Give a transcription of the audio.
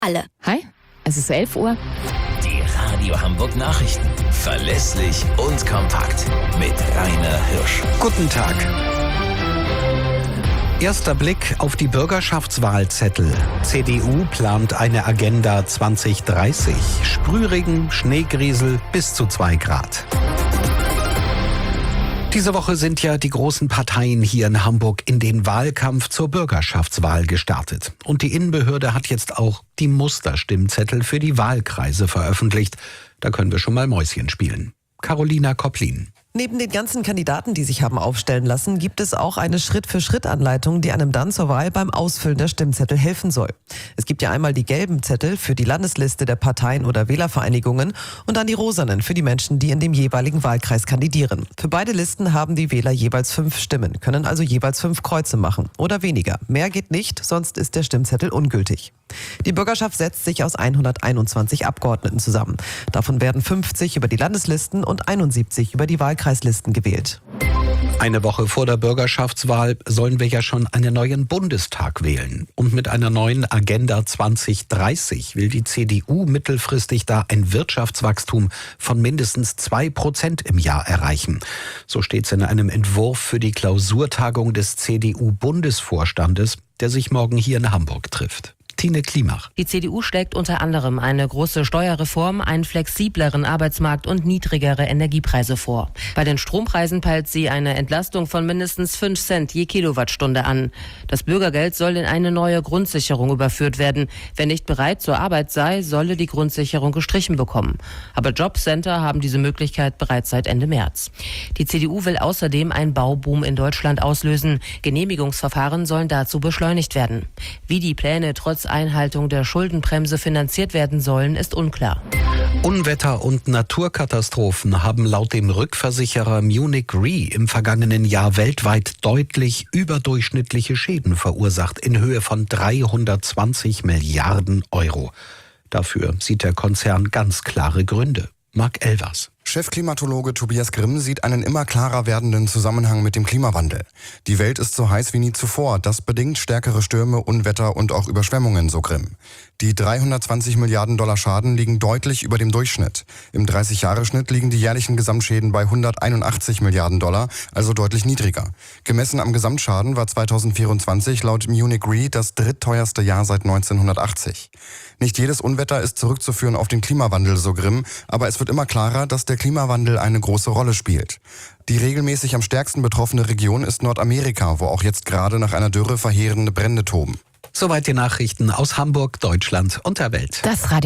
Alle. Hi, es ist 11 Uhr. Die Radio Hamburg Nachrichten. Verlässlich und kompakt. Mit Rainer Hirsch. Guten Tag. Erster Blick auf die Bürgerschaftswahlzettel. CDU plant eine Agenda 2030. Sprühregen, Schneegriesel bis zu 2 Grad. Diese Woche sind ja die großen Parteien hier in Hamburg in den Wahlkampf zur Bürgerschaftswahl gestartet. Und die Innenbehörde hat jetzt auch die Musterstimmzettel für die Wahlkreise veröffentlicht. Da können wir schon mal Mäuschen spielen. Carolina Kopplin. Neben den ganzen Kandidaten, die sich haben aufstellen lassen, gibt es auch eine Schritt-für-Schritt-Anleitung, die einem dann zur Wahl beim Ausfüllen der Stimmzettel helfen soll. Es gibt ja einmal die gelben Zettel für die Landesliste der Parteien oder Wählervereinigungen und dann die rosanen für die Menschen, die in dem jeweiligen Wahlkreis kandidieren. Für beide Listen haben die Wähler jeweils 5 Stimmen, können also jeweils 5 Kreuze machen oder weniger. Mehr geht nicht, sonst ist der Stimmzettel ungültig. Die Bürgerschaft setzt sich aus 121 Abgeordneten zusammen. Davon werden 50 über die Landeslisten und 71 über die Wahlkreislisten gewählt. Eine Woche vor der Bürgerschaftswahl sollen wir ja schon einen neuen Bundestag wählen. Und mit einer neuen Agenda 2030 will die CDU mittelfristig da ein Wirtschaftswachstum von mindestens 2% im Jahr erreichen. So steht es in einem Entwurf für die Klausurtagung des CDU-Bundesvorstandes, der sich morgen hier in Hamburg trifft. Tine Klimach. Die CDU schlägt unter anderem eine große Steuerreform, einen flexibleren Arbeitsmarkt und niedrigere Energiepreise vor. Bei den Strompreisen peilt sie eine Entlastung von mindestens 5 Cent je Kilowattstunde an. Das Bürgergeld soll in eine neue Grundsicherung überführt werden. Wer nicht bereit zur Arbeit sei, solle die Grundsicherung gestrichen bekommen. Aber Jobcenter haben diese Möglichkeit bereits seit Ende März. Die CDU will außerdem einen Bauboom in Deutschland auslösen. Genehmigungsverfahren sollen dazu beschleunigt werden. Wie die Pläne trotz Einhaltung der Schuldenbremse finanziert werden sollen, ist unklar. Unwetter und Naturkatastrophen haben laut dem Rückversicherer Munich Re im vergangenen Jahr weltweit deutlich überdurchschnittliche Schäden verursacht in Höhe von 320 Milliarden Euro. Dafür sieht der Konzern ganz klare Gründe. Marc Elvers. Chefklimatologe Tobias Grimm sieht einen immer klarer werdenden Zusammenhang mit dem Klimawandel. Die Welt ist so heiß wie nie zuvor. Das bedingt stärkere Stürme, Unwetter und auch Überschwemmungen, so Grimm. Die 320 Milliarden Dollar Schaden liegen deutlich über dem Durchschnitt. Im 30-Jahre-Schnitt liegen die jährlichen Gesamtschäden bei 181 Milliarden Dollar, also deutlich niedriger. Gemessen am Gesamtschaden war 2024 laut Munich Re das drittteuerste Jahr seit 1980. Nicht jedes Unwetter ist zurückzuführen auf den Klimawandel, so Grimm, aber es wird immer klarer, dass der Klimawandel eine große Rolle spielt. Die regelmäßig am stärksten betroffene Region ist Nordamerika, wo auch jetzt gerade nach einer Dürre verheerende Brände toben. Soweit die Nachrichten aus Hamburg, Deutschland und der Welt. Das Radio